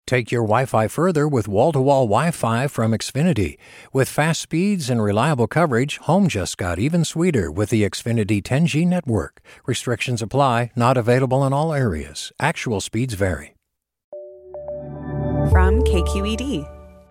Take your Wi-Fi further with wall-to-wall Wi-Fi from Xfinity. With fast speeds and reliable coverage, home just got even sweeter with the Xfinity 10G network. Restrictions apply, not available in all areas. Actual speeds vary. From KQED.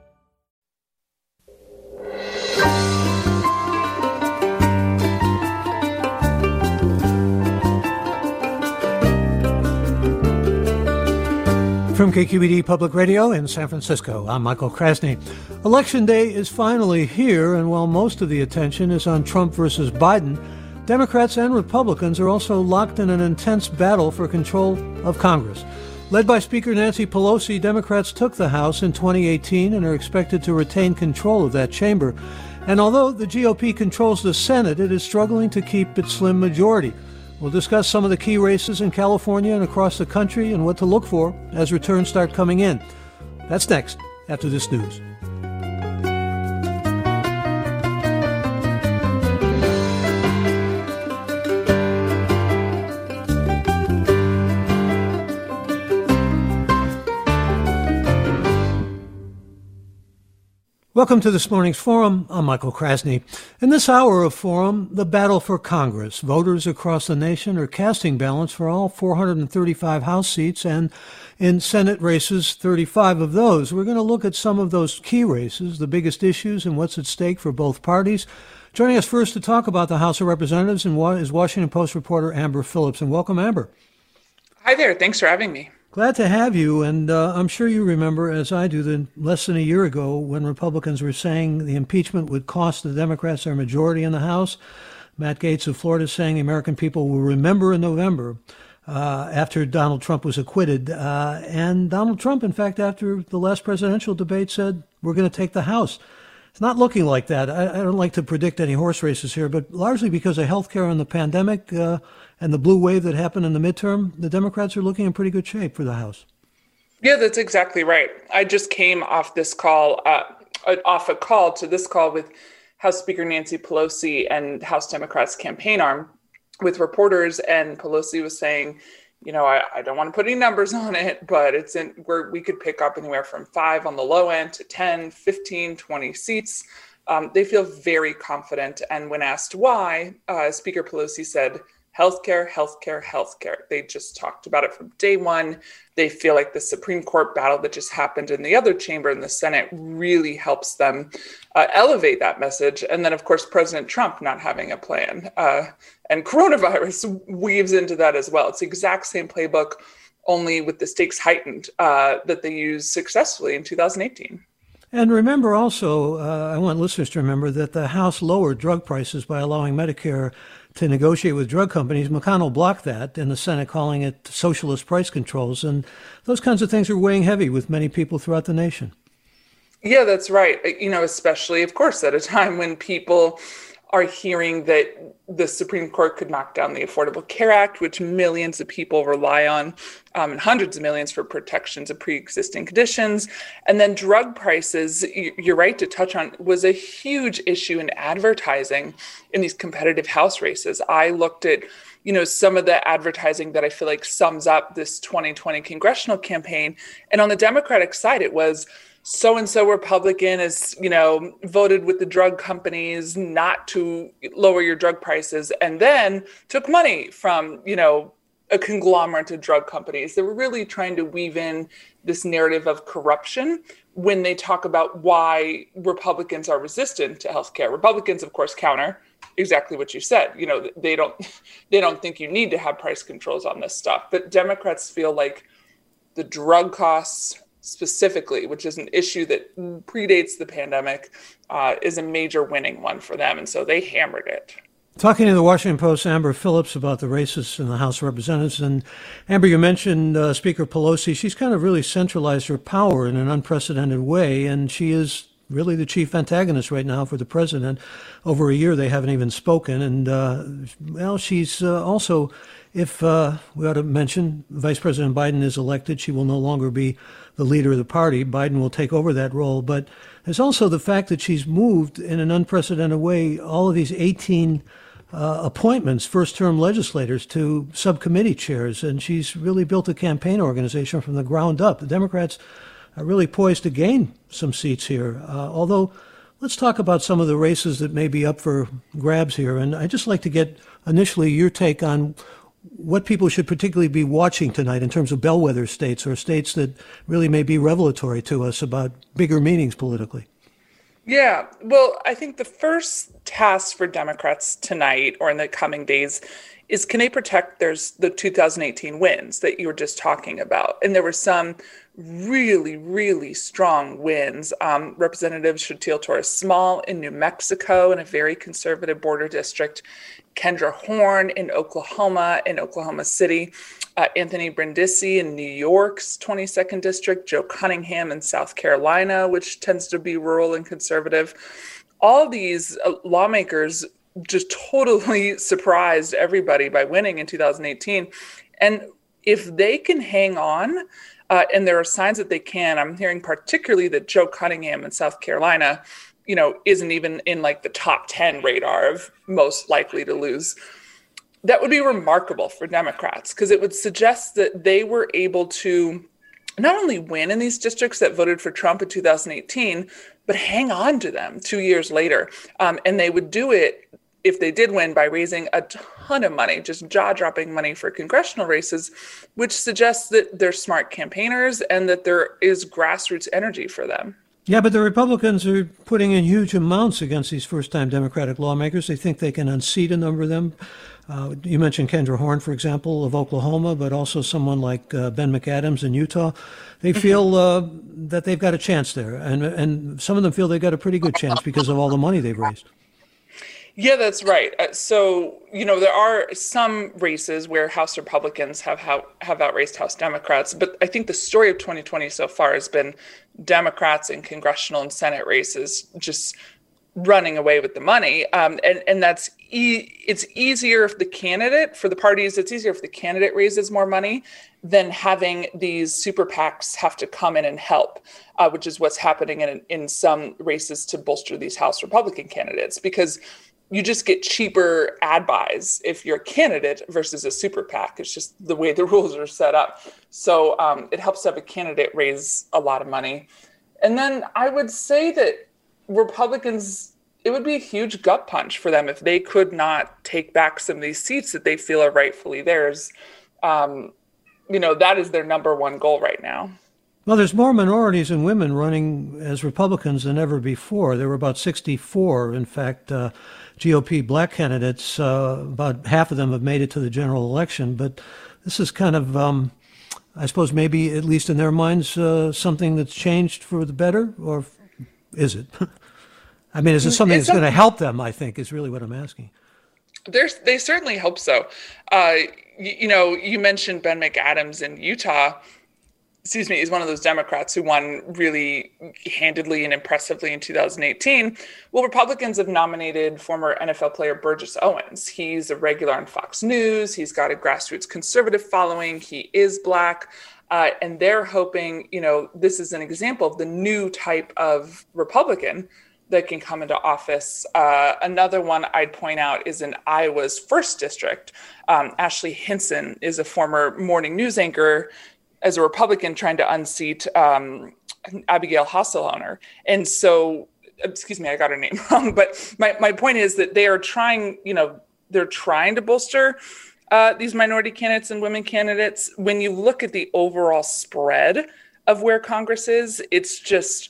From KQED Public Radio in San Francisco, I'm Michael Krasny. Election Day is finally here, and while most of the attention is on Trump versus Biden, Democrats and Republicans are also locked in an intense battle for control of Congress. Led by Speaker Nancy Pelosi, Democrats took the House in 2018 and are expected to retain control of that chamber. And although the GOP controls the Senate, it is struggling to keep its slim majority. We'll discuss some of the key races in California and across the country and what to look for as returns start coming in. That's next, after this news. Welcome to this morning's Forum. I'm Michael Krasny. In this hour of Forum, the battle for Congress. Voters across the nation are casting ballots for all 435 House seats, and in Senate races, 35 of those. We're going to look at some of those key races, the biggest issues, and what's at stake for both parties. Joining us first to talk about the House of Representatives is Washington Post reporter Amber Phillips. And welcome, Amber. Hi there. Thanks for having me. Glad to have you, and I'm sure you remember, as I do, that less than a year ago when Republicans were saying the impeachment would cost the Democrats their majority in the House. Matt Gaetz of Florida saying the American people will remember in November after Donald Trump was acquitted. And Donald Trump, in fact, after the last presidential debate said, we're going to take the House. It's not looking like that. I don't like to predict any horse races here, but largely because of health care and the pandemic and the blue wave that happened in the midterm, the Democrats are looking in pretty good shape for the House. Yeah, that's exactly right. I just came off this call, off a call to this call with House Speaker Nancy Pelosi and House Democrats' campaign arm with reporters, and Pelosi was saying, you know, I don't want to put any numbers on it, but it's in where we could pick up anywhere from 5 on the low end to 10, 15, 20 seats. They feel very confident. And when asked why, Speaker Pelosi said, healthcare, healthcare, healthcare. They just talked about it from day one. They feel like the Supreme Court battle that just happened in the other chamber in the Senate really helps them elevate that message. And then, of course, President Trump not having a plan and coronavirus weaves into that as well. It's the exact same playbook, only with the stakes heightened that they used successfully in 2018. And remember also, I want listeners to remember that the House lowered drug prices by allowing Medicare to negotiate with drug companies. McConnell blocked that in the Senate, calling it socialist price controls. And those kinds of things are weighing heavy with many people throughout the nation. Yeah, that's right. You know, especially, of course, at a time when people are hearing that the Supreme Court could knock down the Affordable Care Act, which millions of people rely on, and hundreds of millions for protections of pre-existing conditions. And then drug prices, you're right to touch on, was a huge issue in advertising in these competitive House races. I looked at, you know, some of the advertising that I feel like sums up this 2020 congressional campaign. And on the Democratic side, it was so-and-so Republican is, you know, voted with the drug companies not to lower your drug prices, and then took money from, you know, a conglomerate of drug companies. They were really trying to weave in this narrative of corruption when they talk about why Republicans are resistant to healthcare. Republicans, of course, counter exactly what you said. You know, they don't think you need to have price controls on this stuff. But Democrats feel like the drug costs specifically, which is an issue that predates the pandemic, is a major winning one for them. And so they hammered it. Talking to the Washington Post, Amber Phillips, about the races in the House of Representatives. And Amber, you mentioned Speaker Pelosi. She's kind of really centralized her power in an unprecedented way. And she is really the chief antagonist right now for the president. Over a year, they haven't even spoken. And, well, she's also, if we ought to mention, Vice President Biden is elected, she will no longer be the leader of the party. Biden will take over that role. But there's also the fact that she's moved in an unprecedented way all of these 18 appointments, first-term legislators, to subcommittee chairs. And she's really built a campaign organization from the ground up. The Democrats really poised to gain some seats here. Although, let's talk about some of the races that may be up for grabs here. And I'd just like to get initially your take on what people should particularly be watching tonight in terms of bellwether states or states that really may be revelatory to us about bigger meanings politically. Yeah, well, I think the first task for Democrats tonight or in the coming days is, can they protect the 2018 wins that you were just talking about? And there were some really, really strong wins. Representative Sutil Torres Small in New Mexico in a very conservative border district, Kendra Horn in Oklahoma City, Anthony Brindisi in New York's 22nd district, Joe Cunningham in South Carolina, which tends to be rural and conservative. All these lawmakers just totally surprised everybody by winning in 2018. And if they can hang on, and there are signs that they can, I'm hearing particularly that Joe Cunningham in South Carolina, isn't even in like the top 10 radar of most likely to lose. That would be remarkable for Democrats because it would suggest that they were able to not only win in these districts that voted for Trump in 2018, but hang on to them 2 years later. And they would do it, if they did win, by raising a ton of money, just jaw-dropping money for congressional races, which suggests that they're smart campaigners and that there is grassroots energy for them. Yeah, but the Republicans are putting in huge amounts against these first-time Democratic lawmakers. They think they can unseat a number of them. You mentioned Kendra Horn, for example, of Oklahoma, but also someone like Ben McAdams in Utah. They feel that they've got a chance there, and some of them feel they've got a pretty good chance because of all the money they've raised. Yeah, that's right. So, there are some races where House Republicans have outraced House Democrats, but I think the story of 2020 so far has been Democrats in congressional and Senate races just running away with the money. And that's it's easier if the candidate, for the parties, it's easier if the candidate raises more money than having these super PACs have to come in and help, which is what's happening in some races to bolster these House Republican candidates, because you just get cheaper ad buys if you're a candidate versus a super PAC. It's just the way the rules are set up. So it helps to have a candidate raise a lot of money. And then I would say that Republicans, it would be a huge gut punch for them if they could not take back some of these seats that they feel are rightfully theirs. That is their number one goal right now. Well, there's more minorities and women running as Republicans than ever before. There were about 64, in fact, GOP black candidates. About half of them have made it to the general election. But this is kind of, I suppose, maybe at least in their minds, something that's changed for the better, or is it? I mean, is it something that's going to help them, I think, is really what I'm asking. They certainly hope so. You mentioned Ben McAdams in Utah. He's one of those Democrats who won really handedly and impressively in 2018. Well, Republicans have nominated former NFL player Burgess Owens. He's a regular on Fox News. He's got a grassroots conservative following. He is black. And they're hoping, this is an example of the new type of Republican that can come into office. Another one I'd point out is in Iowa's 1st district. Ashley Hinson is a former morning news anchor as a Republican trying to unseat Abigail Hasselhoner. And so, excuse me, I got her name wrong, but my point is that they are trying, they're trying to bolster these minority candidates and women candidates. When you look at the overall spread of where Congress is, it's just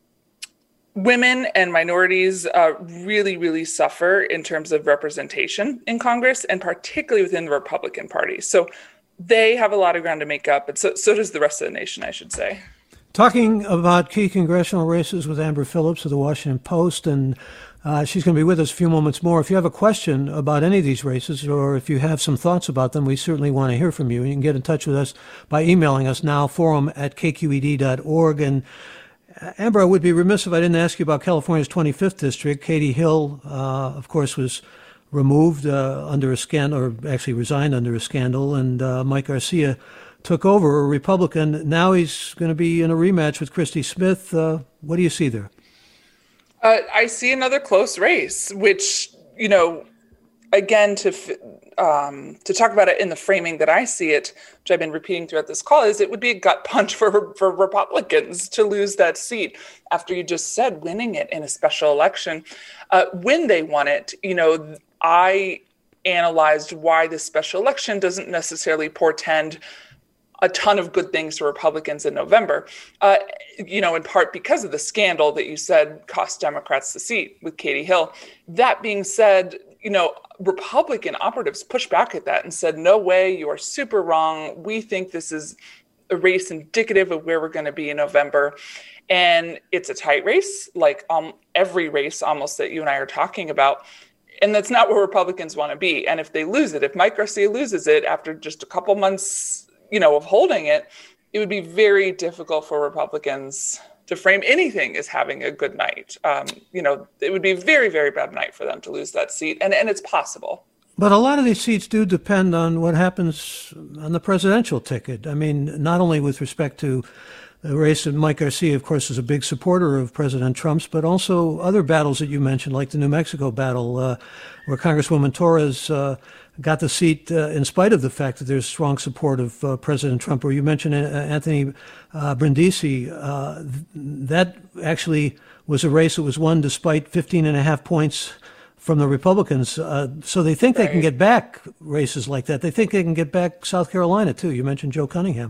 women and minorities really, really suffer in terms of representation in Congress, and particularly within the Republican Party. So they have a lot of ground to make up, but so does the rest of the nation, I should say. Talking about key congressional races with Amber Phillips of the Washington Post, and she's going to be with us a few moments more. If you have a question about any of these races, or if you have some thoughts about them, we certainly want to hear from you. You can get in touch with us by emailing us now, forum@kqed.org. And Amber, I would be remiss if I didn't ask you about California's 25th district. Katie Hill, of course, was removed under a scandal, or actually resigned under a scandal, and Mike Garcia took over, a Republican. Now he's going to be in a rematch with Christy Smith. What do you see there? I see another close race, which, again, to talk about it in the framing that I see it, which I've been repeating throughout this call, is it would be a gut punch for Republicans to lose that seat after you just said winning it in a special election. When they won it, I analyzed why this special election doesn't necessarily portend a ton of good things for Republicans in November, in part because of the scandal that you said cost Democrats the seat with Katie Hill. That being said, Republican operatives pushed back at that and said, no way, you are super wrong. We think this is a race indicative of where we're going to be in November. And it's a tight race, like every race almost that you and I are talking about. And that's not where Republicans want to be. And if they lose it, if Mike Garcia loses it after just a couple months, of holding it, it would be very difficult for Republicans to frame anything as having a good night. It would be a very, very bad night for them to lose that seat. And it's possible. But a lot of these seats do depend on what happens on the presidential ticket. I mean, not only with respect to the race, and Mike Garcia, of course, is a big supporter of President Trump's, but also other battles that you mentioned, like the New Mexico battle, where Congresswoman Torres got the seat in spite of the fact that there's strong support of President Trump. Or you mentioned Anthony Brindisi. That actually was a race that was won despite 15.5 points from the Republicans. So they think they can get back races like that. They think they can get back South Carolina, too. You mentioned Joe Cunningham.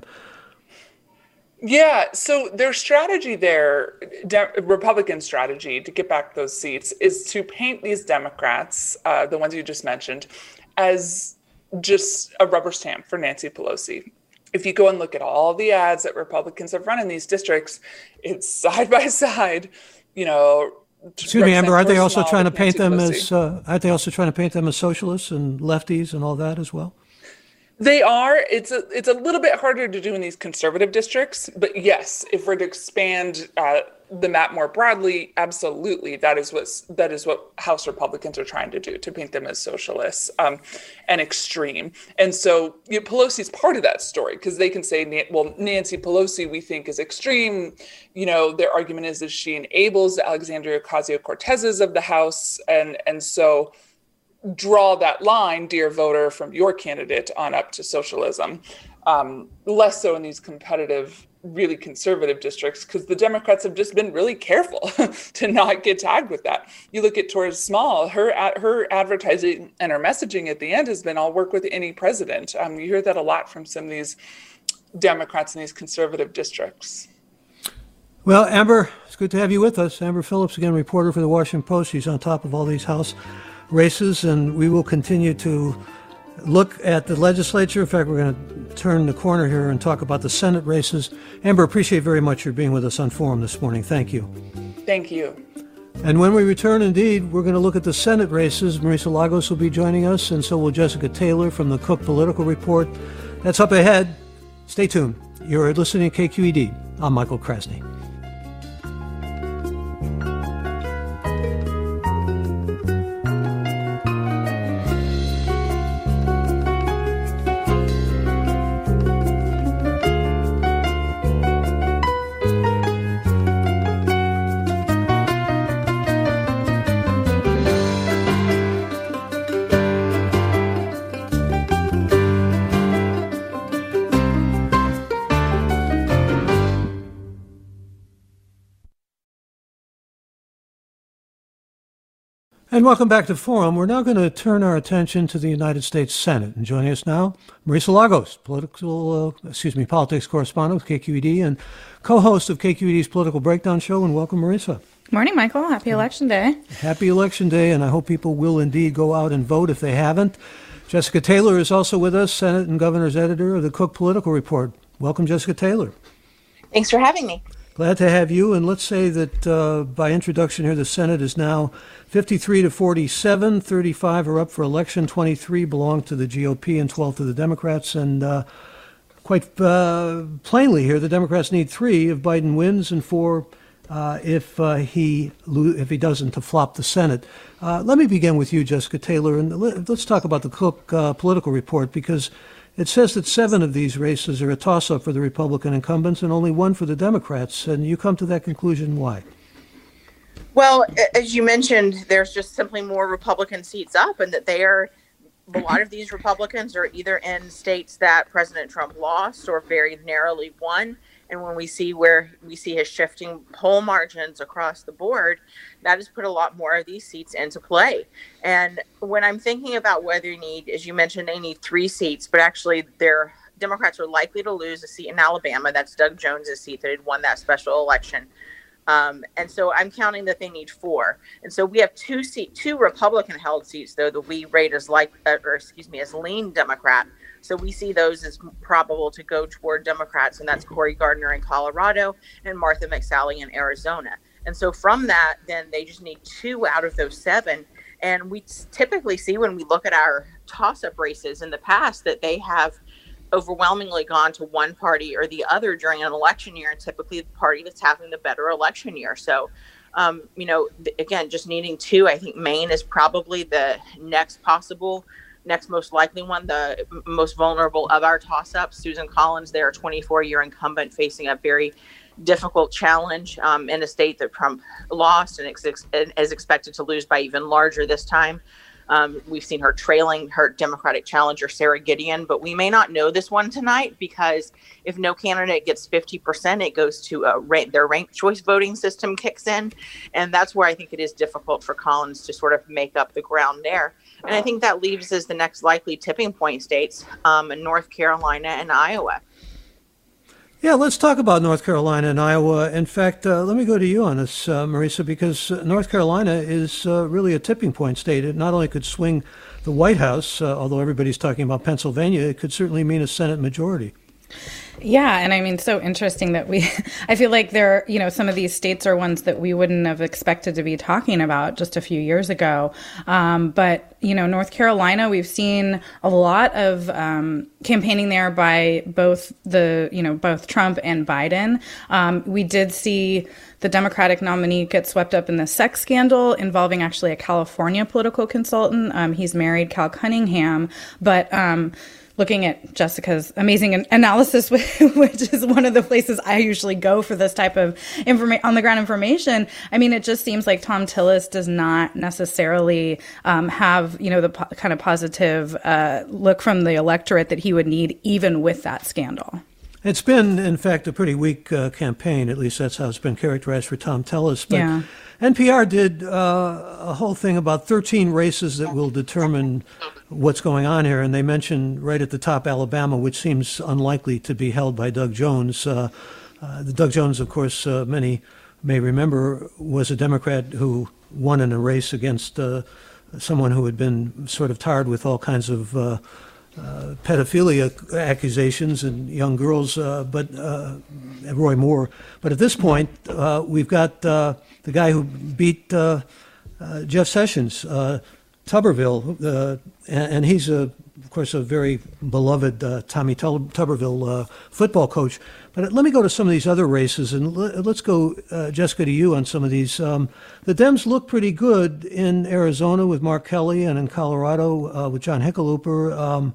Yeah, so their strategy there, Republican strategy to get back those seats, is to paint these Democrats, the ones you just mentioned, as just a rubber stamp for Nancy Pelosi. If you go and look at all the ads that Republicans have run in these districts, it's side by side, Excuse me, Amber, aren't they also trying to paint them as socialists and lefties and all that as well? They are. It's a little bit harder to do in these conservative districts, but yes, if we're to expand the map more broadly, absolutely, that is what House Republicans are trying to do, to paint them as socialists and extreme. And so Pelosi's part of that story, because they can say, well, Nancy Pelosi we think is extreme. Their argument is that she enables the Alexandria Ocasio-Cortezes of the House, and so draw that line, dear voter, from your candidate on up to socialism. Less so in these competitive, really conservative districts, because the Democrats have just been really careful to not get tagged with that. You look at Torres Small, her advertising and her messaging at the end has been, I'll work with any president. You hear that a lot from some of these Democrats in these conservative districts. Well, Amber, it's good to have you with us. Amber Phillips, again, reporter for the Washington Post. She's on top of all these House races, and we will continue to look at the legislature. In fact, we're going to turn the corner here and talk about the Senate races. Amber, appreciate very much your being with us on Forum this morning. Thank you. Thank you. And when we return, indeed, we're going to look at the Senate races. Marisa Lagos will be joining us, and so will Jessica Taylor from the Cook Political Report. That's up ahead. Stay tuned. You're listening to KQED. I'm Michael Krasny. And welcome back to Forum. We're now going to turn our attention to the United States Senate. And joining us now, Marisa Lagos, politics correspondent with KQED and co-host of KQED's Political Breakdown Show. And welcome, Marisa. Morning, Michael. Happy Election Day. Happy Election Day, and I hope people will indeed go out and vote if they haven't. Jessica Taylor is also with us, Senate and Governor's editor of the Cook Political Report. Welcome, Jessica Taylor. Thanks for having me. Glad to have you. And let's say that by introduction here, the Senate is now 53 to 47. 35 are up for election. 23 belong to the GOP and 12 to the Democrats. And quite plainly here, the Democrats need 3 if Biden wins and 4 if he doesn't, to flop the Senate. Let me begin with you, Jessica Taylor, and let's talk about the Cook Political Report, because it says that 7 of these races are a toss-up for the Republican incumbents and only 1 for the Democrats. And you come to that conclusion, why? Well, as you mentioned, there's just simply more Republican seats up, and that a lot of these Republicans are either in states that President Trump lost or very narrowly won. And when we see his shifting poll margins across the board, that has put a lot more of these seats into play. And when I'm thinking about whether you need, as you mentioned, they need 3 seats, but actually Democrats are likely to lose a seat in Alabama. That's Doug Jones's seat that had won that special election. And so I'm counting that they need 4. And so we have 2 Republican held seats, though, that we rate as as lean Democrat. So we see those as probable to go toward Democrats, and that's Cory Gardner in Colorado and Martha McSally in Arizona. And so from that, then they just need 2 out of those 7. And we typically see, when we look at our toss-up races in the past, that they have overwhelmingly gone to one party or the other during an election year, and typically the party that's having the better election year. So, again, just needing 2, I think Maine is probably the next most likely one, the most vulnerable of our toss-ups. Susan Collins, their 24-year incumbent, facing a very difficult challenge in a state that Trump lost and is expected to lose by even larger this time. We've seen her trailing her Democratic challenger, Sarah Gideon, but we may not know this one tonight, because if no candidate gets 50%, it goes to their ranked choice voting system kicks in. And that's where I think it is difficult for Collins to sort of make up the ground there. And I think that leaves as the next likely tipping point states in North Carolina and Iowa. Yeah, let's talk about North Carolina and Iowa. In fact, let me go to you on this, Marisa, because North Carolina is really a tipping point state. It not only could swing the White House, although everybody's talking about Pennsylvania, it could certainly mean a Senate majority. Yeah. And I mean, so interesting that I feel like some of these states are ones that we wouldn't have expected to be talking about just a few years ago. But, North Carolina, we've seen a lot of campaigning there by both Trump and Biden. We did see the Democratic nominee get swept up in the sex scandal involving actually a California political consultant. He's married, Cal Cunningham, but looking at Jessica's amazing analysis, which is one of the places I usually go for this type of on-the-ground information. I mean, it just seems like Thom Tillis does not necessarily have, the kind of positive look from the electorate that he would need, even with that scandal. It's been, in fact, a pretty weak campaign. At least that's how it's been characterized for Thom Tillis. But yeah. NPR did a whole thing about 13 races that will determine what's going on here. And they mentioned right at the top Alabama, which seems unlikely to be held by Doug Jones. Doug Jones, of course, many may remember, was a Democrat who won in a race against someone who had been sort of tarred with all kinds of pedophilia accusations and young girls, but Roy Moore. But at this point, we've got the guy who beat Jeff Sessions, Tuberville, and he's, of course, a very beloved Tommy Tuberville football coach. But let me go to some of these other races, and let's go, Jessica, to you on some of these. The Dems look pretty good in Arizona with Mark Kelly and in Colorado with John Hickenlooper.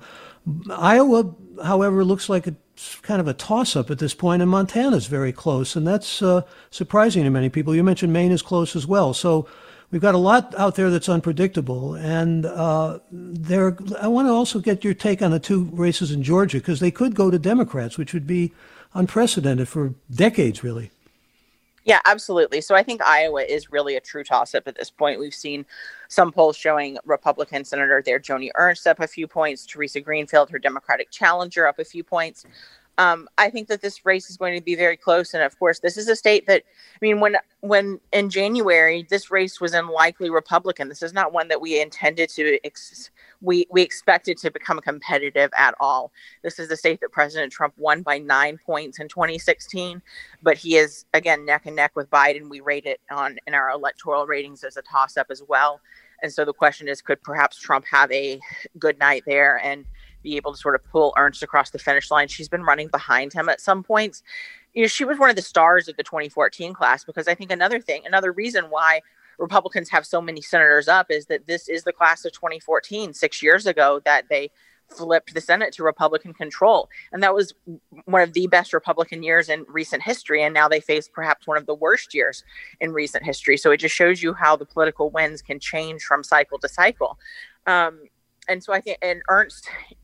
Iowa, however, looks like it's kind of a toss-up at this point, and Montana's very close, and that's surprising to many people. You mentioned Maine is close as well. So we've got a lot out there that's unpredictable, and I want to also get your take on the 2 races in Georgia, because they could go to Democrats, which would be unprecedented for decades, really. Yeah, absolutely. So I think Iowa is really a true toss-up at this point. We've seen some polls showing Republican Senator there, Joni Ernst, up a few points, Teresa Greenfield, her Democratic challenger, up a few points. I think that this race is going to be very close. And of course, this is a state that, I mean, when in January, this race was unlikely Republican. This is not one that we intended to, we expected to become competitive at all. This is the state that President Trump won by 9 points in 2016, but he is, again, neck and neck with Biden. We rate it in our electoral ratings as a toss-up as well. And so the question is, could perhaps Trump have a good night there and be able to sort of pull Ernst across the finish line? She's been running behind him at some points. She was one of the stars of the 2014 class, because I think another reason why Republicans have so many senators up is that this is the class of 2014, 6 years ago, that they flipped the Senate to Republican control. And that was one of the best Republican years in recent history. And now they face perhaps one of the worst years in recent history. So it just shows you how the political winds can change from cycle to cycle. And so I think, and Ernst,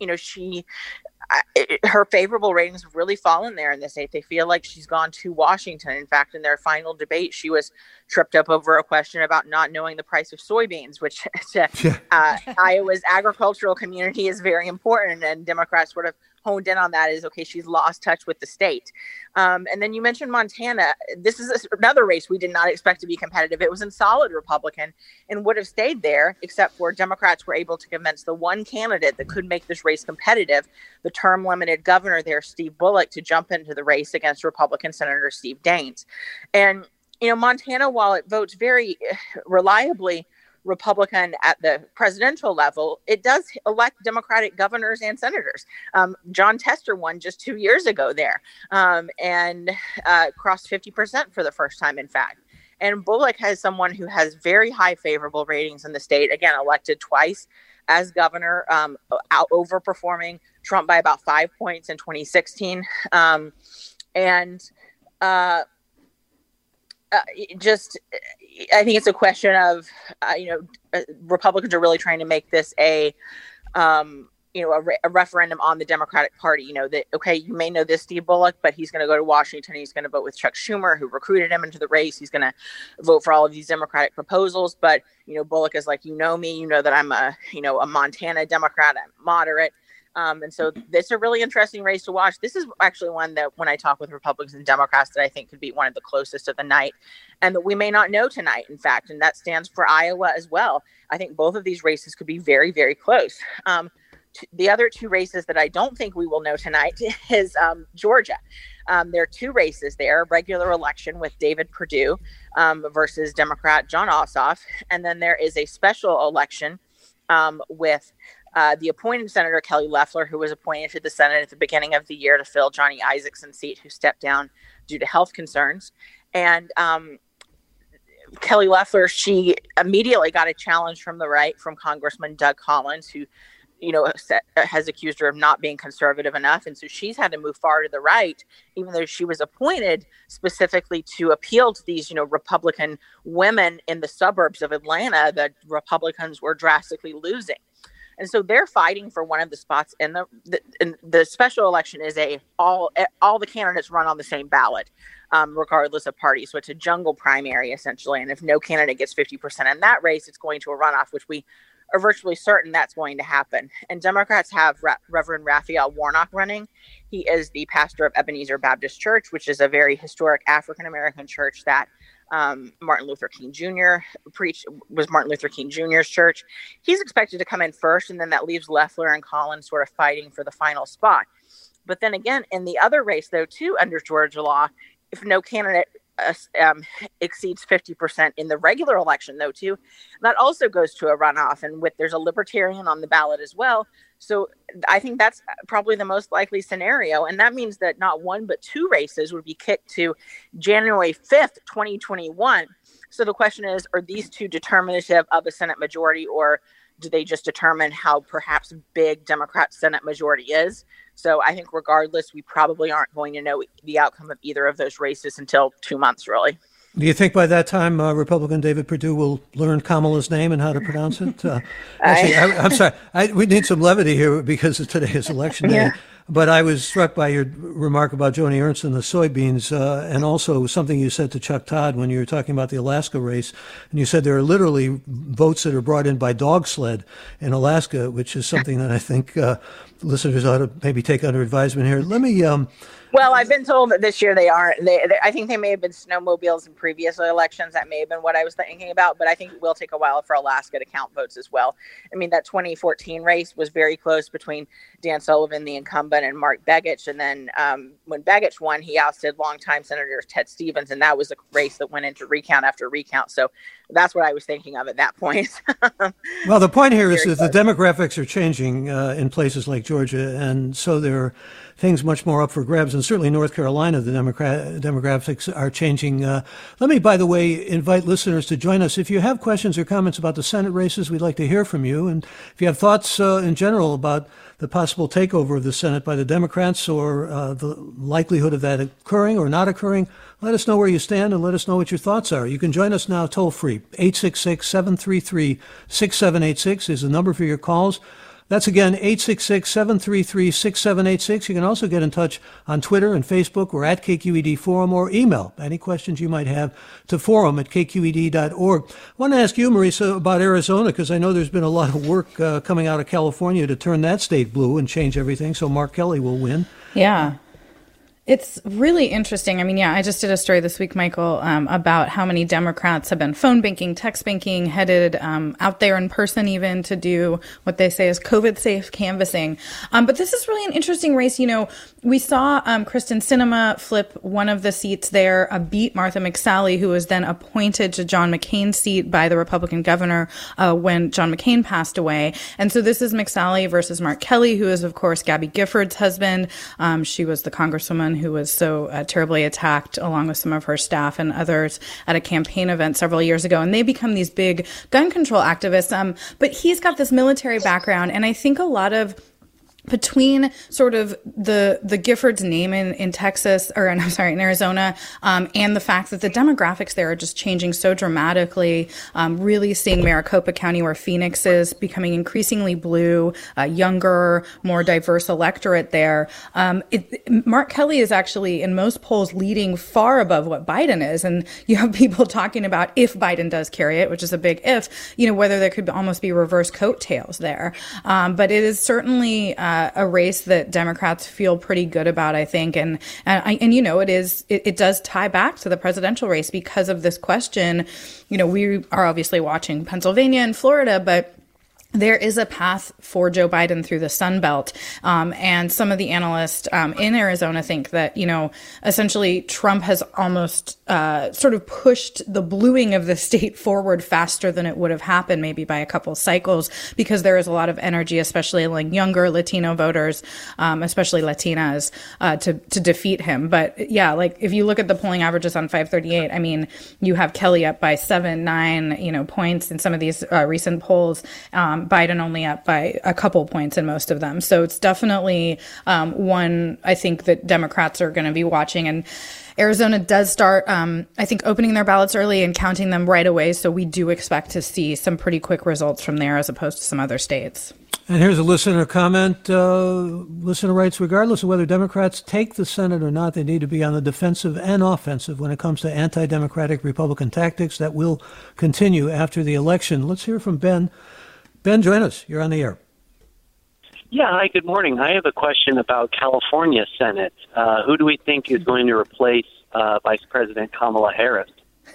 her favorable ratings have really fallen there in the state. They feel like she's gone to Washington. In fact, in their final debate, she was tripped up over a question about not knowing the price of soybeans, which to Iowa's agricultural community is very important. And Democrats sort of honed in on that is, okay, she's lost touch with the state. And then you mentioned Montana. This is another race we did not expect to be competitive. It was in solid Republican and would have stayed there, except for Democrats were able to convince the one candidate that could make this race competitive, the term-limited governor there, Steve Bullock, to jump into the race against Republican Senator Steve Daines. And, Montana, while it votes very reliably Republican at the presidential level, it does elect Democratic governors and senators. John Tester won just 2 years ago there and crossed 50% for the first time, in fact. And Bullock has someone who has very high favorable ratings in the state, again, elected twice as governor, overperforming Trump by about 5 points in 2016. I think it's a question of, Republicans are really trying to make this a referendum on the Democratic Party. That, okay, you may know this Steve Bullock, but he's going to go to Washington. He's going to vote with Chuck Schumer, who recruited him into the race. He's going to vote for all of these Democratic proposals. But, Bullock is like, me, that I'm a Montana Democrat, I'm moderate. And so it's a really interesting race to watch. This is actually one that when I talk with Republicans and Democrats that I think could be one of the closest of the night and that we may not know tonight, in fact, and that stands for Iowa as well. I think both of these races could be very, very close. The other two races that I don't think we will know tonight is Georgia. There are two races there, a regular election with David Perdue versus Democrat Jon Ossoff. And then there is a special election with the appointed Senator Kelly Loeffler, who was appointed to the Senate at the beginning of the year to fill Johnny Isakson's seat, who stepped down due to health concerns. And Kelly Loeffler, she immediately got a challenge from the right from Congressman Doug Collins, who, has accused her of not being conservative enough. And so she's had to move far to the right, even though she was appointed specifically to appeal to these, Republican women in the suburbs of Atlanta that Republicans were drastically losing. And so they're fighting for one of the spots in the special election is all the candidates run on the same ballot, regardless of party. So it's a jungle primary essentially. And if no candidate gets 50% in that race, it's going to a runoff, which we are virtually certain that's going to happen. And Democrats have Reverend Raphael Warnock running. He is the pastor of Ebenezer Baptist Church, which is a very historic African-American church that Martin Luther King Jr. was Martin Luther King Jr.'s church. He's expected to come in first, and then that leaves Loeffler and Collins sort of fighting for the final spot. But then again, in the other race, though, too, under Georgia law, if no candidate exceeds 50% in the regular election, though, too, that also goes to a runoff. And there's a libertarian on the ballot as well. So I think that's probably the most likely scenario. And that means that not one, but two races would be kicked to January 5th, 2021. So the question is, are these two determinative of a Senate majority, or do they just determine how perhaps big Democrat Senate majority is? So I think regardless, we probably aren't going to know the outcome of either of those races until 2 months, really. Do you think by that time Republican David Perdue will learn Kamala's name and how to pronounce it? I'm sorry. We need some levity here because today is election day. Yeah. But I was struck by your remark about Joni Ernst and the soybeans, and also something you said to Chuck Todd when you were talking about the Alaska race. And you said there are literally votes that are brought in by dog sled in Alaska, which is something that I think listeners ought to maybe take under advisement here. Let me... Well, I've been told that this year they aren't. I think they may have been snowmobiles in previous elections. That may have been what I was thinking about. But I think it will take a while for Alaska to count votes as well. I mean, that 2014 race was very close between Dan Sullivan, the incumbent, and Mark Begich. And then when Begich won, he ousted longtime Senator Ted Stevens. And that was a race that went into recount after recount. So that's what I was thinking of at that point. Well, the point here is that the demographics are changing in places like Georgia. And so there things much more up for grabs. And certainly North Carolina, the demographics are changing. Let me, by the way, invite listeners to join us. If you have questions or comments about the Senate races, we'd like to hear from you. And if you have thoughts in general about the possible takeover of the Senate by the Democrats or the likelihood of that occurring or not occurring, let us know where you stand and let us know what your thoughts are. You can join us now toll free. 866-733-6786 is the number for your calls. That's again 866-733-6786. You can also get in touch on Twitter and Facebook. We're at KQED Forum, or email any questions you might have to forum@kqed.org. I want to ask you, Marisa, about Arizona, because I know there's been a lot of work coming out of California to turn that state blue and change everything so Mark Kelly will win. Yeah. It's really interesting. I mean, yeah, I just did a story this week, Michael, about how many Democrats have been phone banking, text banking, headed out there in person even to do what they say is COVID-safe canvassing. But this is really an interesting race. You know, we saw Kristen Sinema flip one of the seats there, beat Martha McSally, who was then appointed to John McCain's seat by the Republican governor when John McCain passed away. And so this is McSally versus Mark Kelly, who is, of course, Gabby Gifford's husband. She was the congresswoman who was so terribly attacked along with some of her staff and others at a campaign event several years ago. And they become these big gun control activists. But he's got this military background. And I think a lot of between sort of the Giffords name in Texas, or I'm sorry, in Arizona, and the fact that the demographics there are just changing so dramatically, really seeing Maricopa County, where Phoenix is, becoming increasingly blue, younger, more diverse electorate there. Mark Kelly is actually in most polls leading far above what Biden is. And you have people talking about, if Biden does carry it, which is a big if, you know, whether there could almost be reverse coattails there. But it is certainly a race that Democrats feel pretty good about, I think. And you know, it does tie back to the presidential race because of this question. You know, we are obviously watching Pennsylvania and Florida, but there is a path for Joe Biden through the Sun Belt. And some of the analysts in Arizona think that, you know, essentially Trump has almost sort of pushed the bluing of the state forward faster than it would have happened maybe by a couple cycles, because there is a lot of energy, especially like younger Latino voters, especially Latinas, to defeat him. But yeah, like if you look at the polling averages on 538, I mean, you have Kelly up by 7-9, you know, points in some of these recent polls. Biden only up by a couple points in most of them. So it's definitely one I think that Democrats are going to be watching. And Arizona does start, I think, opening their ballots early and counting them right away. So we do expect to see some pretty quick results from there as opposed to some other states. And here's a listener comment. Listener writes, regardless of whether Democrats take the Senate or not, they need to be on the defensive and offensive when it comes to anti-democratic Republican tactics that will continue after the election. Let's hear from Ben. Ben, join us. You're on the air. Yeah, hi, good morning. I have a question about California Senate. Who do we think is going to replace Vice President Kamala Harris?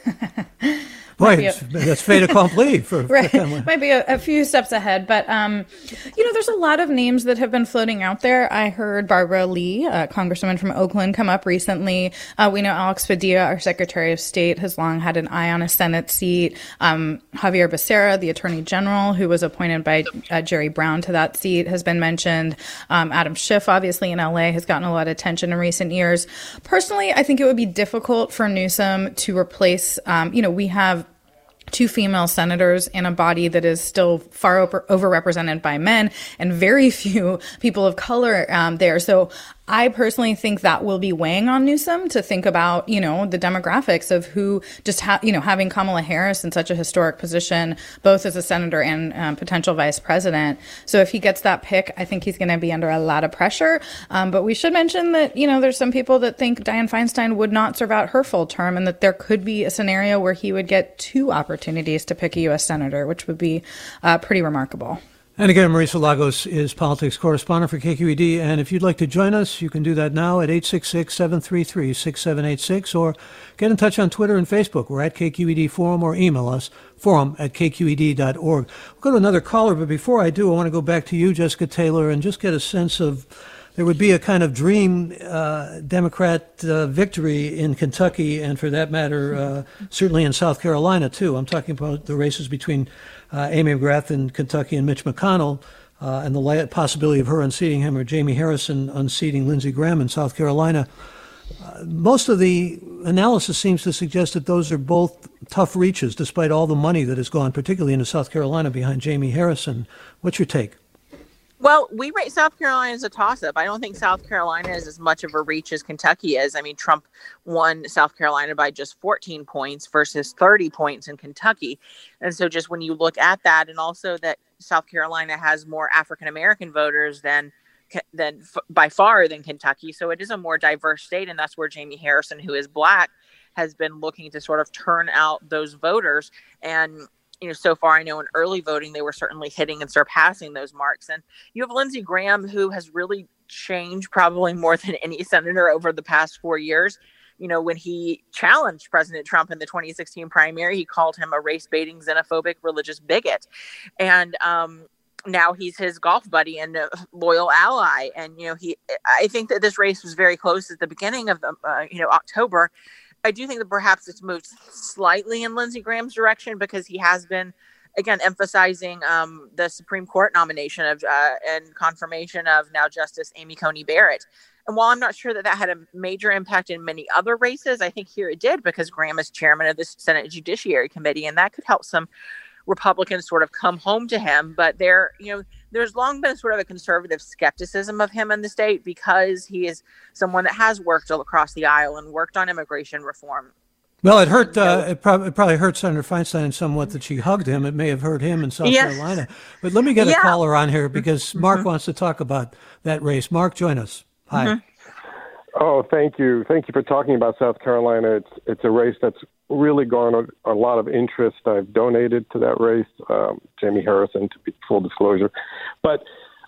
Boy, that's fait accompli for right. Might be a few steps ahead, but you know, there's a lot of names that have been floating out there. I heard Barbara Lee, a congresswoman from Oakland, come up recently. We know Alex Padilla, our Secretary of State, has long had an eye on a Senate seat. Javier Becerra, the Attorney General, who was appointed by Jerry Brown to that seat, has been mentioned. Adam Schiff, obviously in LA, has gotten a lot of attention in recent years. Personally, I think it would be difficult for Newsom to replace. You know, we have two female senators in a body that is still far overrepresented by men and very few people of color there. So I personally think that will be weighing on Newsom to think about, you know, the demographics of who just, having Kamala Harris in such a historic position, both as a senator and potential vice president. So if he gets that pick, I think he's going to be under a lot of pressure. But we should mention that, you know, there's some people that think Dianne Feinstein would not serve out her full term and that there could be a scenario where he would get two opportunities to pick a U.S. senator, which would be pretty remarkable. And again, Marisa Lagos is politics correspondent for KQED. And if you'd like to join us, you can do that now at 866-733-6786 or get in touch on Twitter and Facebook. We're at KQED Forum, or email us, forum@kqed.org. We'll go to another caller, but before I do, I want to go back to you, Jessica Taylor, and just get a sense of, there would be a kind of dream Democrat victory in Kentucky, and for that matter, certainly in South Carolina, too. I'm talking about the races between Amy McGrath in Kentucky and Mitch McConnell. and the possibility of her unseating him, or Jamie Harrison unseating Lindsey Graham in South Carolina. Most of the analysis seems to suggest that those are both tough reaches, despite all the money that has gone, particularly into South Carolina, behind Jamie Harrison. What's your take? Well, we rate South Carolina as a toss-up. I don't think South Carolina is as much of a reach as Kentucky is. I mean, Trump won South Carolina by just 14 points versus 30 points in Kentucky. And so just when you look at that, and also that South Carolina has more African-American voters than by far than Kentucky. So it is a more diverse state. And that's where Jamie Harrison, who is Black, has been looking to sort of turn out those voters. And so far, I know in early voting, they were certainly hitting and surpassing those marks. And you have Lindsey Graham, who has really changed probably more than any senator over the past 4 years. When he challenged President Trump in the 2016 primary, he called him a race-baiting, xenophobic, religious bigot. And now he's his golf buddy and a loyal ally. And, I think that this race was very close at the beginning of October. I do think that perhaps it's moved slightly in Lindsey Graham's direction because he has been, again, emphasizing the Supreme Court nomination of and confirmation of now Justice Amy Coney Barrett. And while I'm not sure that had a major impact in many other races, I think here it did because Graham is chairman of the Senate Judiciary Committee, and that could help some Republicans sort of come home to him. But there's long been sort of a conservative skepticism of him in the state because he is someone that has worked across the aisle and worked on immigration reform. Well, it hurt. It probably hurt Senator Feinstein somewhat that she hugged him. It may have hurt him in South Carolina. But let me get a caller on here because Mark wants to talk about that race. Mark, join us. Hi. Mm-hmm. Oh, thank you. Thank you for talking about South Carolina. It's a race that's really garnered a lot of interest. I've donated to that race, Jamie Harrison, to be full disclosure. But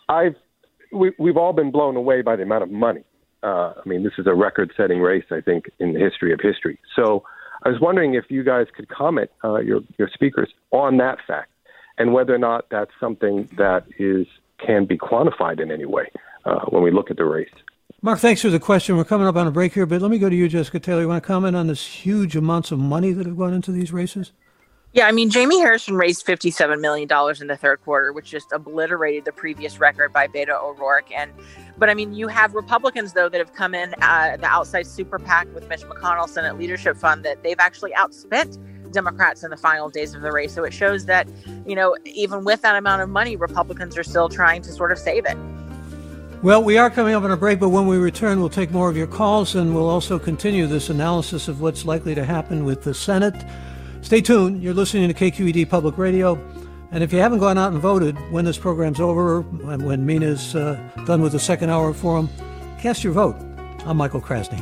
we've all been blown away by the amount of money. This is a record-setting race, I think, in the history of history. So I was wondering if you guys could comment, your speakers, on that fact and whether or not that's something that can be quantified in any way when we look at the race. Mark, thanks for the question. We're coming up on a break here, but let me go to you, Jessica Taylor. You want to comment on this huge amounts of money that have gone into these races? Yeah, Jamie Harrison raised $57 million in the third quarter, which just obliterated the previous record by Beto O'Rourke. But you have Republicans, though, that have come in, the outside super PAC with Mitch McConnell, Senate Leadership Fund, that they've actually outspent Democrats in the final days of the race. So it shows that, even with that amount of money, Republicans are still trying to sort of save it. Well, we are coming up on a break, but when we return, we'll take more of your calls, and we'll also continue this analysis of what's likely to happen with the Senate. Stay tuned. You're listening to KQED Public Radio. And if you haven't gone out and voted when this program's over, when Mina's done with the second hour forum, cast your vote. I'm Michael Krasny.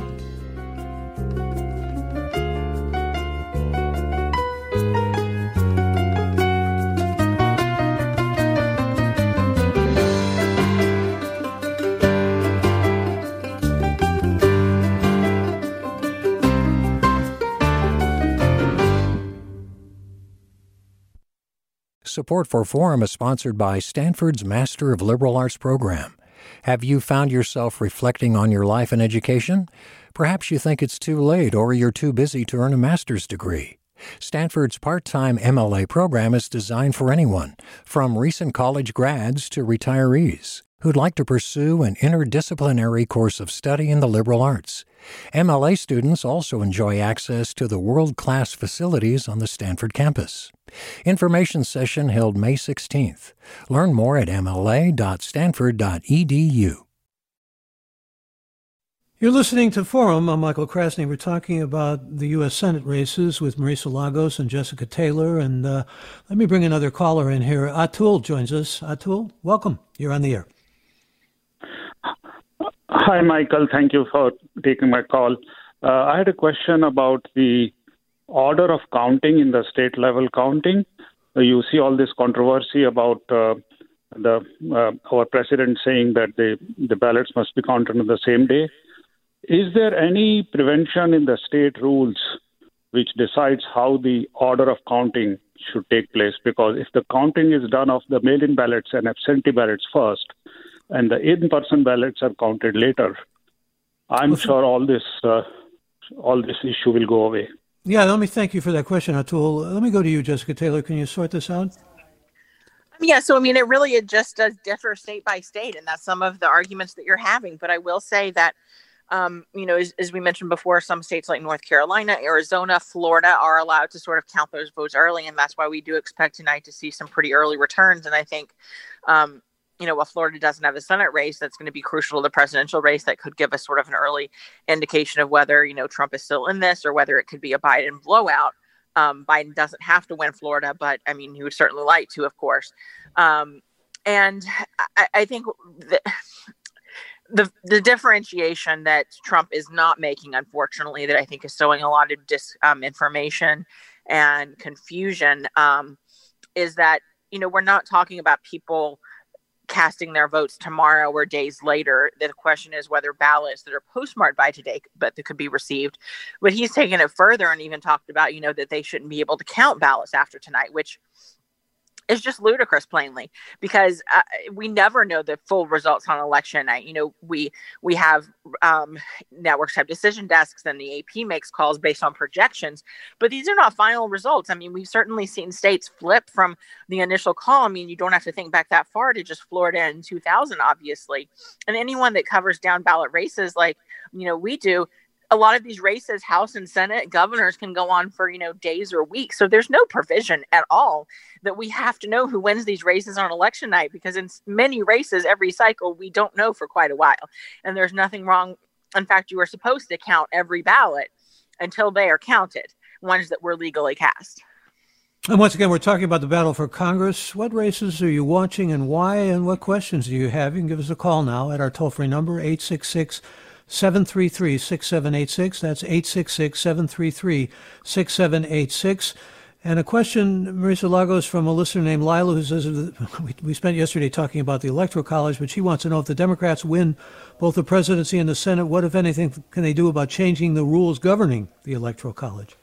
Support for Forum is sponsored by Stanford's Master of Liberal Arts program. Have you found yourself reflecting on your life and education? Perhaps you think it's too late or you're too busy to earn a master's degree. Stanford's part-time MLA program is designed for anyone, from recent college grads to retirees, who'd like to pursue an interdisciplinary course of study in the liberal arts. MLA students also enjoy access to the world-class facilities on the Stanford campus. Information session held May 16th. Learn more at mla.stanford.edu. You're listening to Forum. I'm Michael Krasny. We're talking about the U.S. Senate races with Marisa Lagos and Jessica Taylor. And let me bring another caller in here. Atul joins us. Atul, welcome. You're on the air. Hi, Michael. Thank you for taking my call. I had a question about the order of counting in the state level counting. You see all this controversy about our president saying that the ballots must be counted on the same day. Is there any prevention in the state rules which decides how the order of counting should take place? Because if the counting is done of the mail-in ballots and absentee ballots first, and the in-person ballots are counted later, I'm sure all this issue will go away. Yeah, let me thank you for that question, Atul. Let me go to you, Jessica Taylor. Can you sort this out? Yeah, so I mean, it really just does differ state by state, and that's some of the arguments that you're having. But I will say that, as we mentioned before, some states like North Carolina, Arizona, Florida are allowed to sort of count those votes early, and that's why we do expect tonight to see some pretty early returns. And I think, while Florida doesn't have a Senate race, that's going to be crucial to the presidential race. That could give us sort of an early indication of whether, Trump is still in this or whether it could be a Biden blowout. Biden doesn't have to win Florida, but I mean, he would certainly like to, of course. And I think the differentiation that Trump is not making, unfortunately, that I think is sowing a lot of disinformation and confusion, is that, we're not talking about people casting their votes tomorrow or days later. The question is whether ballots that are postmarked by today, but that could be received. But he's taken it further and even talked about, that they shouldn't be able to count ballots after tonight, which is just ludicrous, plainly, because we never know the full results on election night. We have networks have decision desks, and the AP makes calls based on projections, but these are not final results. I mean, we've certainly seen states flip from the initial call. I mean, you don't have to think back that far to just Florida in 2000, obviously. And anyone that covers down ballot races like, we do, a lot of these races, House and Senate, governors can go on for, days or weeks. So there's no provision at all that we have to know who wins these races on election night, because in many races, every cycle, we don't know for quite a while. And there's nothing wrong. In fact, you are supposed to count every ballot until they are counted, ones that were legally cast. And once again, we're talking about the battle for Congress. What races are you watching and why, and what questions do you have? You can give us a call now at our toll-free number, 866-733-6786. That's 866-733-6786. And a question, Marisa Lagos, from a listener named Lila, who says, we spent yesterday talking about the Electoral College, but she wants to know if the Democrats win both the presidency and the Senate, what, if anything, can they do about changing the rules governing the Electoral College?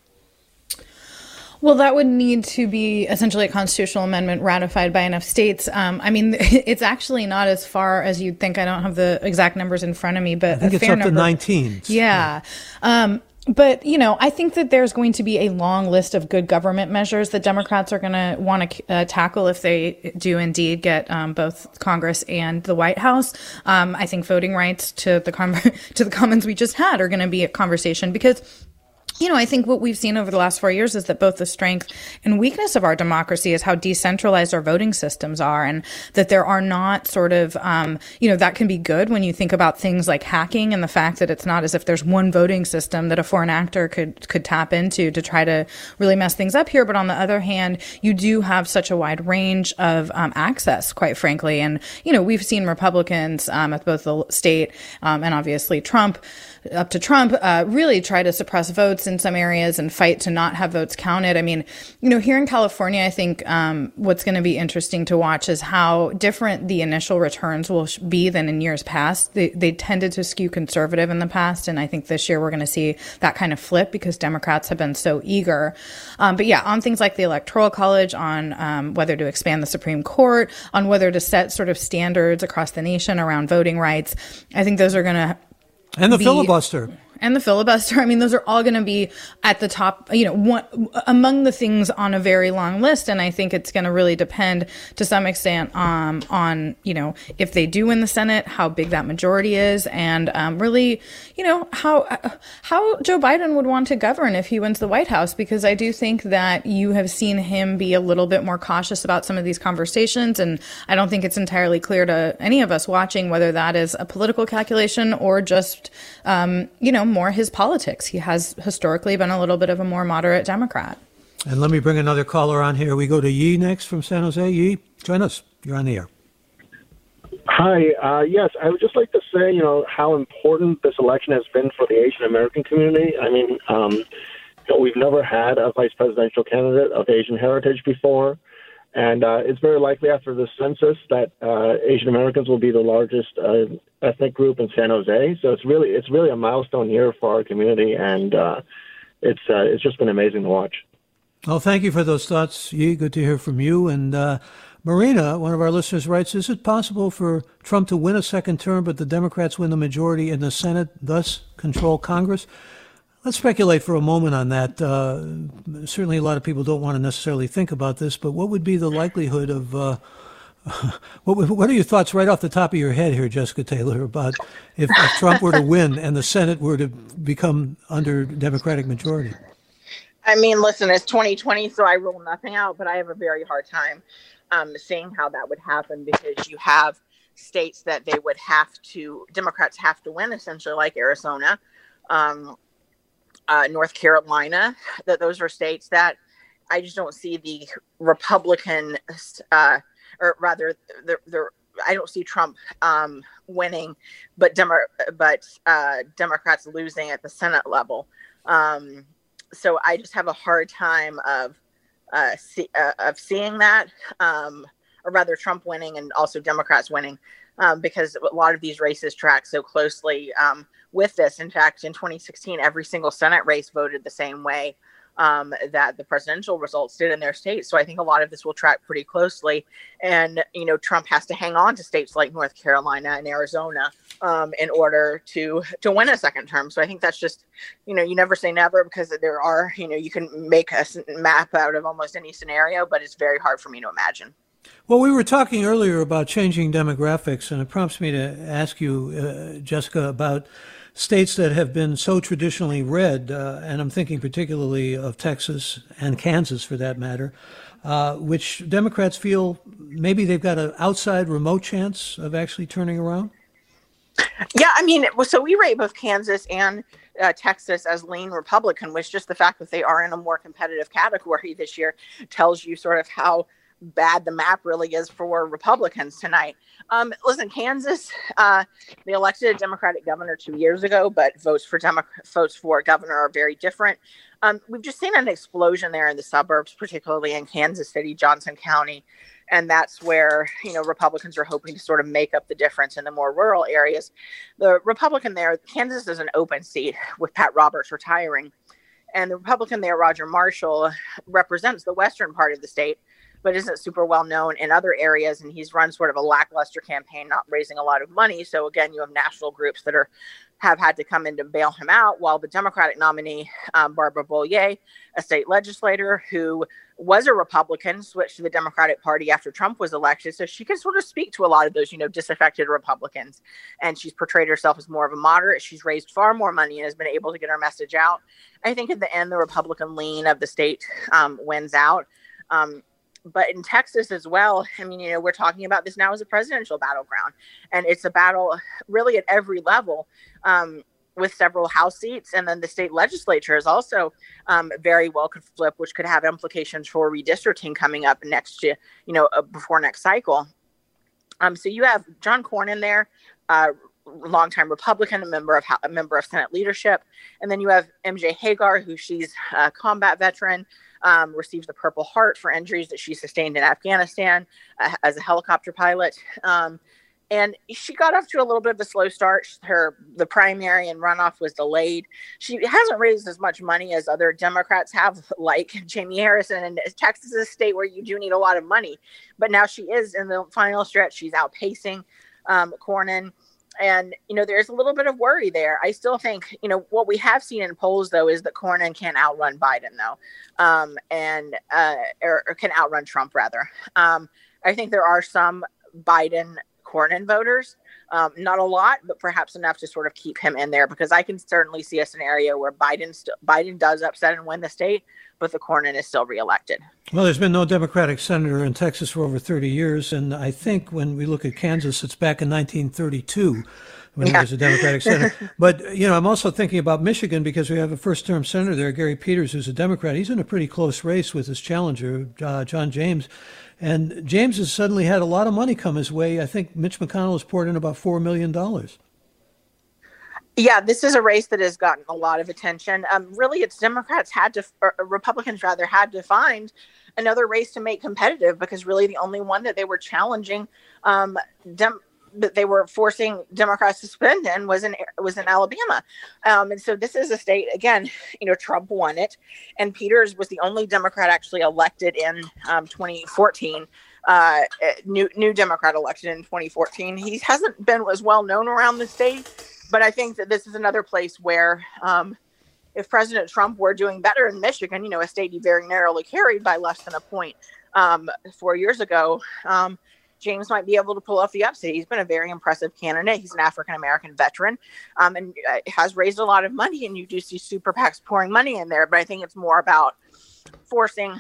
Well, that would need to be essentially a constitutional amendment ratified by enough states. It's actually not as far as you'd think. I don't have the exact numbers in front of me, but I think it's up to 19. Yeah. But, I think that there's going to be a long list of good government measures that Democrats are going to want to tackle if they do indeed get both Congress and the White House. I think voting rights to the comments we just had are going to be a conversation because I think what we've seen over the last 4 years is that both the strength and weakness of our democracy is how decentralized our voting systems are, and that there are not sort of, that can be good when you think about things like hacking and the fact that it's not as if there's one voting system that a foreign actor could tap into to try to really mess things up here. But on the other hand, you do have such a wide range of access, quite frankly. And, we've seen Republicans at both the state and obviously Trump really try to suppress votes in some areas and fight to not have votes counted. I mean, here in California, I think what's going to be interesting to watch is how different the initial returns will be than in years past. They tended to skew conservative in the past, and I think this year we're going to see that kind of flip because Democrats have been so eager. But yeah, on things like the Electoral College, on whether to expand the Supreme Court, on whether to set sort of standards across the nation around voting rights, I think those are going to and the filibuster. And the filibuster. I mean, those are all going to be at the top, among the things on a very long list. And I think it's going to really depend to some extent on, if they do win the Senate, how big that majority is, and really, how Joe Biden would want to govern if he wins the White House. Because I do think that you have seen him be a little bit more cautious about some of these conversations. And I don't think it's entirely clear to any of us watching whether that is a political calculation or just, more his politics. He has historically been a little bit of a more moderate Democrat. And let me bring another caller on here. We go to Yi next from San Jose. Yi, join us. You're on the air. Hi. Yes, I would just like to say, how important this election has been for the Asian American community. I mean, we've never had a vice presidential candidate of Asian heritage before. And it's very likely after the census that Asian Americans will be the largest ethnic group in San Jose. So it's really a milestone year for our community, and it's just been amazing to watch. Well, thank you for those thoughts, Yi. Good to hear from you. And Marina, one of our listeners, writes, is it possible for Trump to win a second term, but the Democrats win the majority in the Senate, thus control Congress? Let's speculate for a moment on that. Certainly a lot of people don't want to necessarily think about this, but what would be the likelihood of What are your thoughts right off the top of your head here, Jessica Taylor, about if Trump were to win and the Senate were to become under Democratic majority? I mean, listen, it's 2020, so I rule nothing out, but I have a very hard time seeing how that would happen, because you have states that Democrats have to win, essentially, like Arizona, North Carolina, that those are states that I just don't see the Republican, I don't see Trump winning, but Democrats losing at the Senate level. So I just have a hard time of seeing that, or rather Trump winning and also Democrats winning, because a lot of these races track so closely with this. In fact, in 2016, every single Senate race voted the same way that the presidential results did in their states. So I think a lot of this will track pretty closely. And, Trump has to hang on to states like North Carolina and Arizona in order to win a second term. So I think that's just, you never say never, because there are, you can make a map out of almost any scenario, but it's very hard for me to imagine. Well, we were talking earlier about changing demographics, and it prompts me to ask you, Jessica, about states that have been so traditionally red, and I'm thinking particularly of Texas and Kansas, for that matter, which Democrats feel maybe they've got an outside remote chance of actually turning around? Yeah, I mean, so we rate both Kansas and Texas as lean Republican, which just the fact that they are in a more competitive category this year tells you sort of how bad the map really is for Republicans tonight. Listen, Kansas, they elected a Democratic governor 2 years ago, but votes for governor are very different. We've just seen an explosion there in the suburbs, particularly in Kansas City, Johnson County. And that's where, Republicans are hoping to sort of make up the difference in the more rural areas. The Republican there, Kansas is an open seat with Pat Roberts retiring. And the Republican there, Roger Marshall, represents the western part of the state, but isn't super well known in other areas. And he's run sort of a lackluster campaign, not raising a lot of money. So again, you have national groups that have had to come in to bail him out, while the Democratic nominee, Barbara Bollier, a state legislator who was a Republican, switched to the Democratic Party after Trump was elected. So she can sort of speak to a lot of those, disaffected Republicans. And she's portrayed herself as more of a moderate. She's raised far more money and has been able to get her message out. I think at the end, the Republican lean of the state wins out. But in Texas as well, I mean, we're talking about this now as a presidential battleground, and it's a battle really at every level, with several House seats. And then the state legislature is also very well could flip, which could have implications for redistricting coming up next year, before next cycle. So you have John Cornyn there, longtime Republican, a member of Senate leadership. And then you have MJ Hagar, who she's a combat veteran, received the Purple Heart for injuries that she sustained in Afghanistan as a helicopter pilot. And she got off to a little bit of a slow start. The primary and runoff was delayed. She hasn't raised as much money as other Democrats have, like Jamie Harrison. And Texas is a state where you do need a lot of money. But now she is in the final stretch. She's outpacing Cornyn. And, there's a little bit of worry there. I still think, what we have seen in polls, though, is that Cornyn can outrun Biden, though, or can outrun Trump, rather. I think there are some Biden-Cornyn voters, not a lot, but perhaps enough to sort of keep him in there, because I can certainly see a scenario where Biden does upset and win the state, but the Cornyn is still reelected. Well, there's been no Democratic senator in Texas for over 30 years. And I think when we look at Kansas, it's back in 1932 when there was a Democratic senator. But, I'm also thinking about Michigan, because we have a first-term senator there, Gary Peters, who's a Democrat. He's in a pretty close race with his challenger, John James. And James has suddenly had a lot of money come his way. I think Mitch McConnell has poured in about $4 million. Yeah, this is a race that has gotten a lot of attention. Really, it's Republicans had to find another race to make competitive, because really the only one that they were challenging, that they were forcing Democrats to spend in was in Alabama. And so this is a state, again, Trump won it, and Peters was the only Democrat actually elected in 2014. New Democrat elected in 2014. He hasn't been as well known around the state. But I think that this is another place where if President Trump were doing better in Michigan, a state he very narrowly carried by less than a point 4 years ago, James might be able to pull off the upset. He's been a very impressive candidate. He's an African-American veteran and has raised a lot of money, and you do see super PACs pouring money in there. But I think it's more about forcing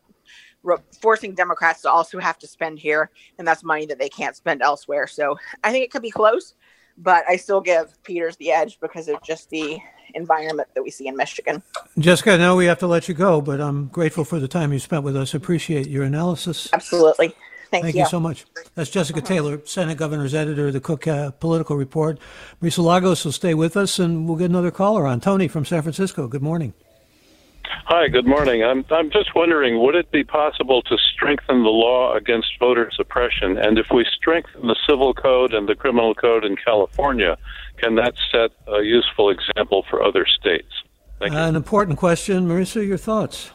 Democrats to also have to spend here, and that's money that they can't spend elsewhere. So I think it could be close, but I still give Peters the edge because of just the environment that we see in Michigan. Jessica, I know we have to let you go, but I'm grateful for the time you spent with us. Appreciate your analysis. Absolutely. Thank you so much. That's Jessica Taylor, Senate Governor's Editor of the Cook Political Report. Marisa Lagos will stay with us, and we'll get another caller on. Tony from San Francisco, good morning. Hi, good morning. I'm just wondering, would it be possible to strengthen the law against voter suppression? And if we strengthen the civil code and the criminal code in California, can that set a useful example for other states? Thank you. An important question. Marisa, your thoughts?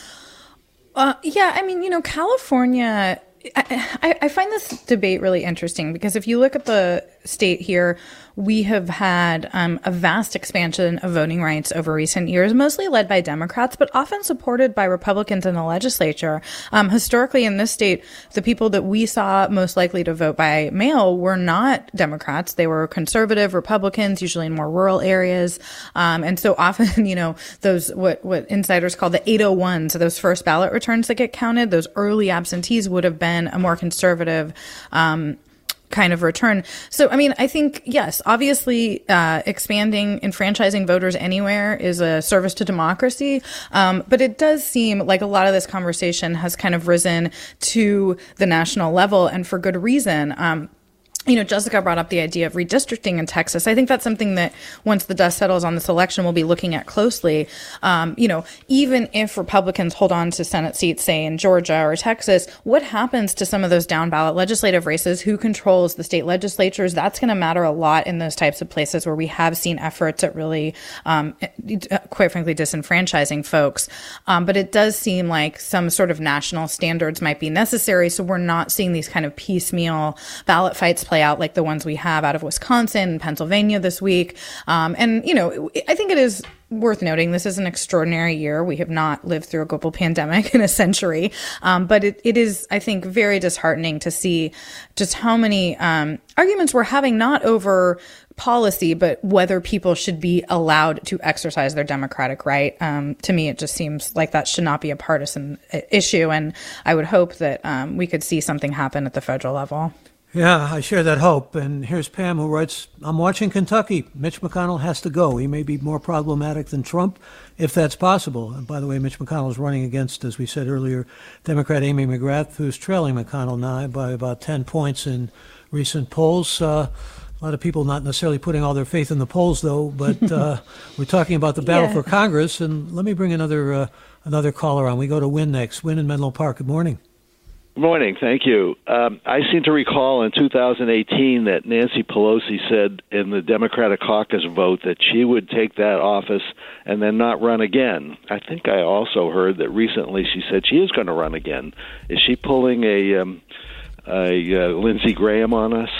Yeah, I mean, California, I find this debate really interesting because if you look at the state here, we have had a vast expansion of voting rights over recent years, mostly led by Democrats, but often supported by Republicans in the legislature. Historically, in this state, the people that we saw most likely to vote by mail were not Democrats. They were conservative Republicans, usually in more rural areas. And so often, those what insiders call the 801s, so those first ballot returns that get counted, those early absentees would have been a more conservative kind of return. So, I mean, I think, yes, obviously, expanding, enfranchising voters anywhere is a service to democracy. But it does seem like a lot of this conversation has kind of risen to the national level, and for good reason. Jessica brought up the idea of redistricting in Texas. I think that's something that once the dust settles on this election, we'll be looking at closely. Even if Republicans hold on to Senate seats, say in Georgia or Texas, what happens to some of those down ballot legislative races? Who controls the state legislatures? That's going to matter a lot in those types of places where we have seen efforts at really, quite frankly, disenfranchising folks. But it does seem like some sort of national standards might be necessary. So we're not seeing these kind of piecemeal ballot fights play out like the ones we have out of Wisconsin and Pennsylvania this week. I think it is worth noting this is an extraordinary year. We have not lived through a global pandemic in a century. But it is, I think, very disheartening to see just how many arguments we're having, not over policy, but whether people should be allowed to exercise their democratic right. To me, it just seems like that should not be a partisan issue. And I would hope that we could see something happen at the federal level. Yeah, I share that hope. And here's Pam, who writes, I'm watching Kentucky. Mitch McConnell has to go. He may be more problematic than Trump, if that's possible. And by the way, Mitch McConnell is running against, as we said earlier, Democrat Amy McGrath, who's trailing McConnell now by about 10 points in recent polls. A lot of people not necessarily putting all their faith in the polls, though. But we're talking about the battle for Congress. And let me bring another caller on. We go to Wynn next. Wynn in Menlo Park. Good morning. Good morning. Thank you. I seem to recall in 2018 that Nancy Pelosi said in the Democratic caucus vote that she would take that office and then not run again. I think I also heard that recently she said she is going to run again. Is she pulling a Lindsey Graham on us?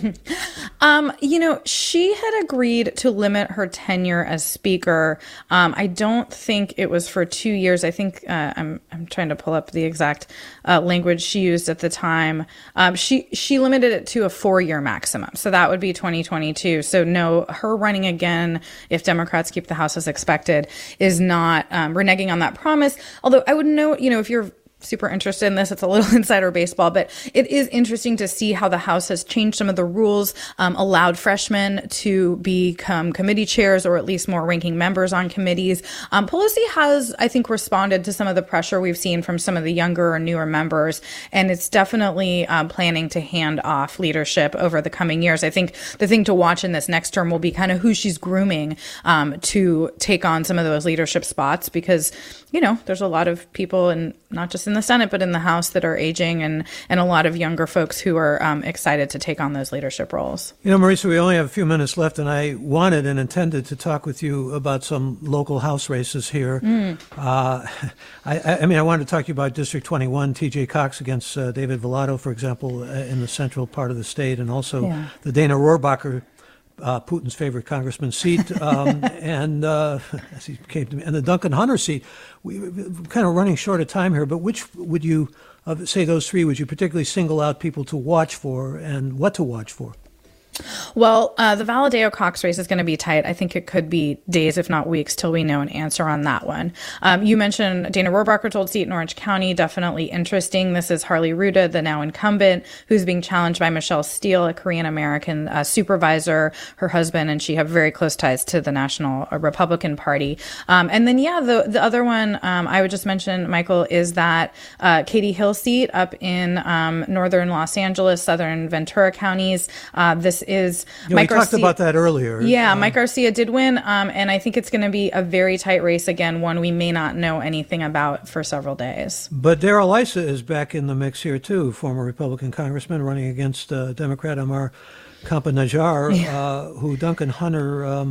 She had agreed to limit her tenure as speaker. I don't think it was for 2 years. I think I'm trying to pull up the exact language she used at the time. She limited it to a 4-year maximum. So that would be 2022. So no, her running again, if Democrats keep the House as expected, is not reneging on that promise. Although I would note, if you're super interested in this, it's a little insider baseball, but it is interesting to see how the House has changed some of the rules, allowed freshmen to become committee chairs or at least more ranking members on committees. Pelosi has, I think, responded to some of the pressure we've seen from some of the younger or newer members, and it's definitely planning to hand off leadership over the coming years. I think the thing to watch in this next term will be kind of who she's grooming to take on some of those leadership spots, because, there's a lot of people, and not just in the Senate, but in the House, that are aging, and a lot of younger folks who are excited to take on those leadership roles. Marisa, we only have a few minutes left, and I wanted and intended to talk with you about some local House races here. I wanted to talk to you about District 21, T.J. Cox against David Villado, for example, in the central part of the state, and also the Dana Rohrabacher Putin's favorite congressman's seat, and as he came to me, and the Duncan Hunter seat. We're kind of running short of time here, but which would you, say those three, would you particularly single out people to watch for and what to watch for? Well, the Valadao-Cox race is going to be tight. I think it could be days, if not weeks, till we know an answer on that one. You mentioned Dana Rohrabacher's old seat in Orange County, definitely interesting. This is Harley Ruda, the now incumbent, who's being challenged by Michelle Steele, a Korean-American supervisor, her husband, and she have very close ties to the National Republican Party. And then, the other one I would just mention, Michael, is that Katie Hill seat up in northern Los Angeles, southern Ventura counties. This is Mike Garcia. We talked about that earlier. Yeah, Mike Garcia did win, and I think it's going to be a very tight race again, one we may not know anything about for several days. But Darrell Issa is back in the mix here, too, former Republican congressman running against Democrat Amar Kampa-Najjar, who Duncan Hunter,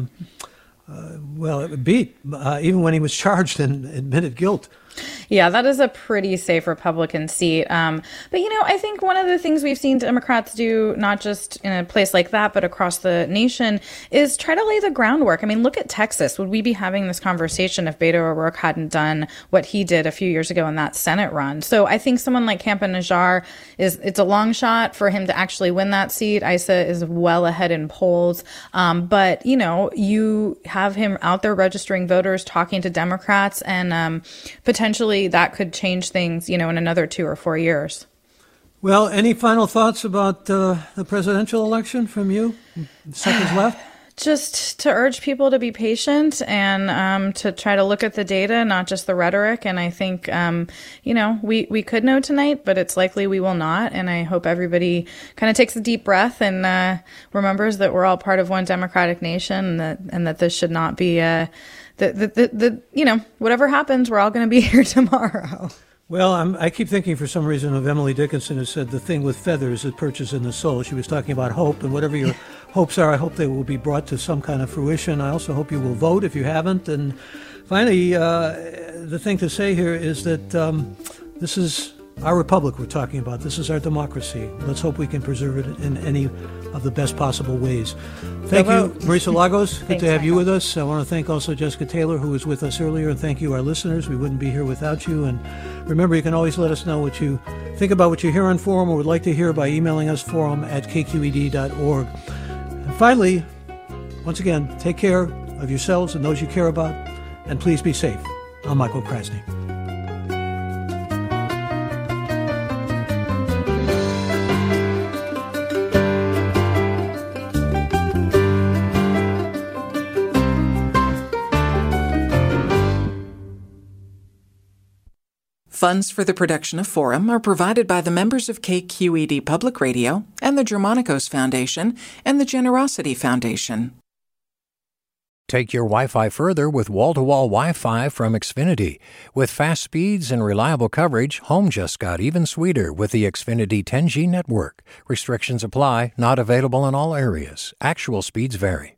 beat, even when he was charged and admitted guilt. Yeah, that is a pretty safe Republican seat. But, I think one of the things we've seen Democrats do, not just in a place like that, but across the nation, is try to lay the groundwork. I mean, look at Texas. Would we be having this conversation if Beto O'Rourke hadn't done what he did a few years ago in that Senate run? So I think someone like Kampa-Najjar it's a long shot for him to actually win that seat. Issa is well ahead in polls. But, you have him out there registering voters, talking to Democrats, and potentially that could change things, in another 2 or 4 years. Well, any final thoughts about the presidential election from you? Seconds left. Just to urge people to be patient and to try to look at the data, not just the rhetoric. And I think, we could know tonight, but it's likely we will not. And I hope everybody kind of takes a deep breath and remembers that we're all part of one democratic nation, and that this should not be whatever happens, we're all going to be here tomorrow. Well, I keep thinking for some reason of Emily Dickinson, who said the thing with feathers it perches in the soul. She was talking about hope, and whatever your hopes are, I hope they will be brought to some kind of fruition. I also hope you will vote if you haven't. And finally, the thing to say here is that this is our republic we're talking about. This is our democracy. Let's hope we can preserve it in any of the best possible ways. Thank you, Marisa Lagos. Good to have you with us. I want to thank also Jessica Taylor, who was with us earlier, and thank you, our listeners. We wouldn't be here without you. And remember, you can always let us know what you think about what you hear on Forum or would like to hear by emailing us, forum@kqed.org. And finally, once again, take care of yourselves and those you care about, and please be safe. I'm Michael Krasny. Funds for the production of Forum are provided by the members of KQED Public Radio and the Germanicos Foundation and the Generosity Foundation. Take your Wi-Fi further with wall-to-wall Wi-Fi from Xfinity. With fast speeds and reliable coverage, home just got even sweeter with the Xfinity 10G network. Restrictions apply, not available in all areas. Actual speeds vary.